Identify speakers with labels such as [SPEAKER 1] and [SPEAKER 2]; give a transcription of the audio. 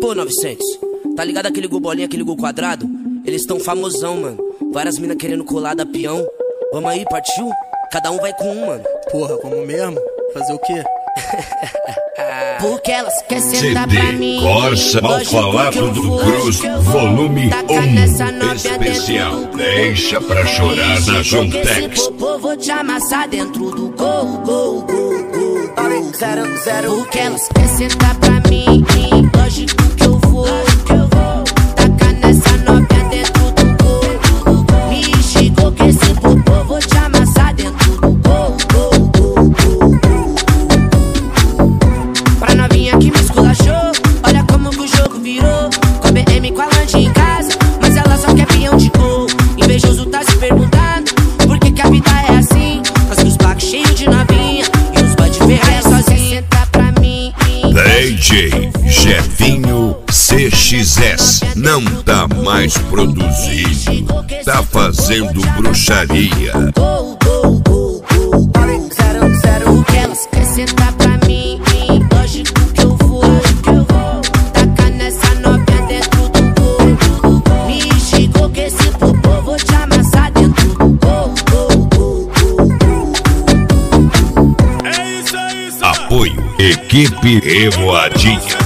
[SPEAKER 1] Pô, 900, tá ligado aquele gol bolinha, aquele gol quadrado? Eles tão famosão, mano. Várias minas querendo colar da peão. Vamos aí, partiu? Cada um vai com um, mano.
[SPEAKER 2] Porra, como mesmo? Fazer o quê?
[SPEAKER 3] Porque elas querem sentar pra mim.
[SPEAKER 4] Corsa Malfalato do Cruz, volume 1 especial. Deixa pra chorar na Jontex.
[SPEAKER 3] Vou te amassar dentro do gol. Porque elas querem sentar pra mim. Lógico que eu vou. Tacar nessa novinha dentro do gol. Me instigou que esse popô vou te amassar dentro do gol. Pra novinha que me esculachou, olha como que o jogo virou. Com a BM com a Land em casa, mas ela só quer peão de gol. Invejoso tá se perguntando por que que a vida é assim. Mas os blacks cheios de novinha e os bad ferraia sozinho. Senta pra mim.
[SPEAKER 4] DJ Jefinho CXS não tá mais produzindo, tá fazendo bruxaria.
[SPEAKER 3] Porque elas querem sentar pra mim. Lógico que eu vou. Tacar nessa novinha dentro do gol. Me instigou que esse popô vou te amassar dentro do gol.
[SPEAKER 4] Apoio Equipe Revoadinha.